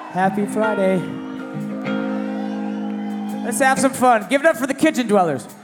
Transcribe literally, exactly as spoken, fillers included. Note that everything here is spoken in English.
Happy Friday. Let's have some fun. Give it up for the kitchen dwellers.